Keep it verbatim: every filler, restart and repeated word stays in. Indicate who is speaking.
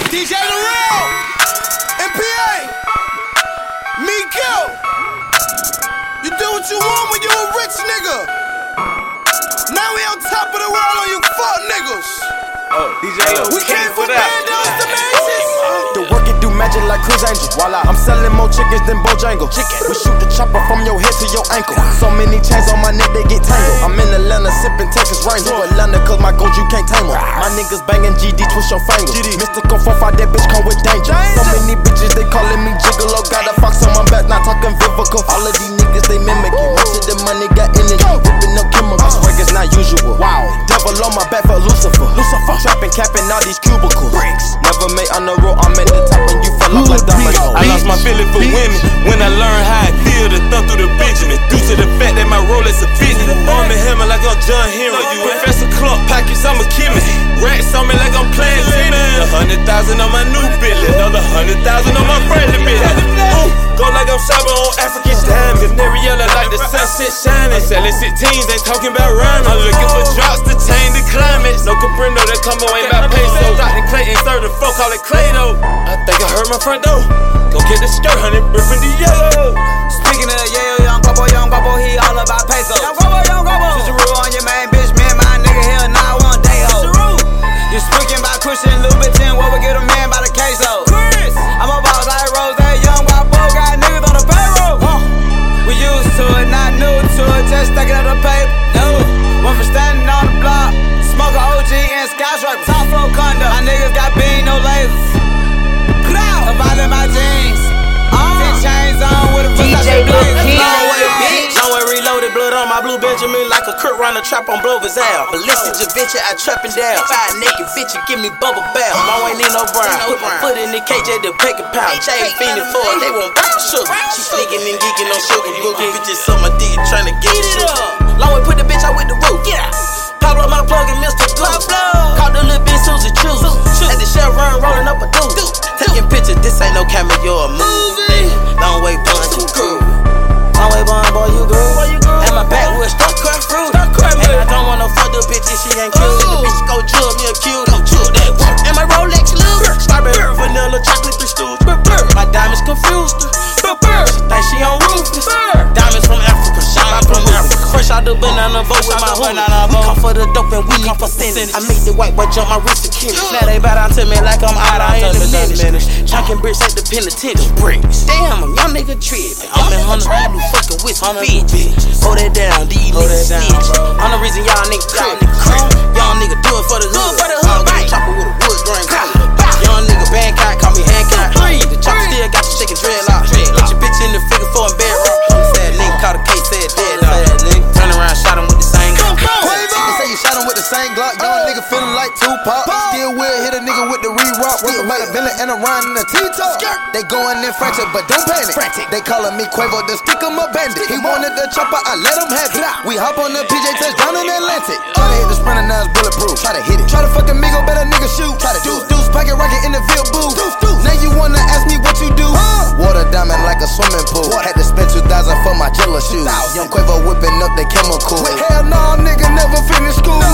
Speaker 1: D J The Real, M P A, Miko. You do what you want when you a rich nigga. Now we on top of the world on you fuck niggas.
Speaker 2: Oh, D J,
Speaker 1: we came from bandos to mansions.
Speaker 3: The work it do magic like Chris Angel. Voila. I'm selling more chickens than Bojangles. Chicken. We shoot the chopper from your head to your ankle. So many chains on my neck, they get tangled. I'm in Atlanta sipping Texas Ranger. Atlanta cause my gold you can't tame them. My niggas banging G D, twist your fingers. Mystical four five, that bitch come with danger. So many bitches, they calling me Gigolo. Got a fox on my back, not talking Vivica. All of these niggas, they mimicking. Most of the money got energy, whipping up chemicals. Swag is not usual. Wow. Devil on my back for Lucifer. Lucifer. Trapping, capping all these cubicles. Bricks. Never made on the road, I'm at the top and you fell off like domino.
Speaker 2: I lost my feeling for women when I learned how it feel to thumb through the Benjamin. Due to the fact that my Rolex a fitness. Arm and hammer like I'm John Henry. You Professor Clump pockets, I'm a chemist. Racks on me like I'm playing tennis. A hundred thousand on my new Billy, another hundred thousand on my friendly Billy. Go like I'm shopping on African diamonds. Canariella like the sunset shining. Selling sixteens, ain't talking about rhyming. I'm looking for drops to change the climate. No comprendo, that come away by peso. Doctor Clayton, thirty-four, call it Clado. I think I heard my front door. Go get the skirt, honey, brick from the yellow.
Speaker 4: Speaking of yeah, young guapo, young guapo, he all about pesos. Young guapo, young guapo. Switcheroo on your main bitch, man, my nigga here now one day ho. You speaking about Christian Louboutin, what we get a man by the queso. Chris, I'm a boss like Rose, young guapo, got niggas on the payroll. Huh. We used to it, not new to it, just stacking up the paper. No, went from standing on the block, smoking O G and skyscraper, top flow condo. My niggas got bean, no lasers. About in my jeans, ten chains on with a
Speaker 5: D J Lil King.
Speaker 4: Long way, bitch.
Speaker 3: Long way reloaded, blood on my blue Benjamin like a Kurt Runner trap on Blover's Al. Ballistic Javinci, I trapping down. Five naked bitch, give me bubble bath. Long way need no brown. Put my foot in the K J, the paper pound. J fiending for it, they want brown sugar. She sneaking and geeking on sugar. Google bitches on my dick, trying to get it sugar. Long way put the bitch out with the roof. Yeah. Pablo my plug and Mister Glove. Caught the little bitch Susie Choose. At the Chevron rolling up a dude. Taking pictures, this ain't no cameo or movie. Long way bun, too cool. Long way bun, boy, you good. And my backwood stuck cut fruit. And I don't want no fuck the bitch if she ain't cute. The bitch go jug me a cute. And my Rolex loose. Strawberry, vanilla, chocolate, three stools. My diamonds confused her. She think she on Rufus. Diamonds from Africa, shine from Africa. Fresh out the banana boat with my hood. We come for the dope and we come for sentence. I make the white boy jump my wrist again. Now they bow down to me like I'm out of in the minutes. Chunkin' bricks at the penitentiary. Bricks. Damn, a young nigga trippin'. I'm in hundred blue fucking with some bitches. Hold that down, these niggas snitch. I'm the reason y'all niggas crip. Y'all nigga do it for the hood. I'll get a chopper with a wood grain. Young nigga Bangkok, call me Hancock. The chopper still got you shaking dreadlocks. Put your bitch in the figure four and bedrock. Sad nigga caught a case, said dead dog. Turn around, shot him with the same Glock.
Speaker 1: They say you shot him with the same Glock. Young nigga feeling like Tupac. Still will hit a nigga with the re-rock. Working by the villain and around in the T-top. They going in frantic, but don't panic. They calling me Quavo, the stick 'em a bandit. He wanted the chopper, I let him have it. We hop on the P J touchdown in Atlantic. Try to hit the sprinter, now it's bulletproof. Try to hit it. Try to fucking Migo, better nigga shoot. Try to deuce, deuce, pocket rocket in the field booth. Now you wanna ask me what you do? Water diamond like a swimming pool. Had to spend two thousand for my Jilla shoes. Young Quavo whipping up the chemical. Hell no, nigga never finished school.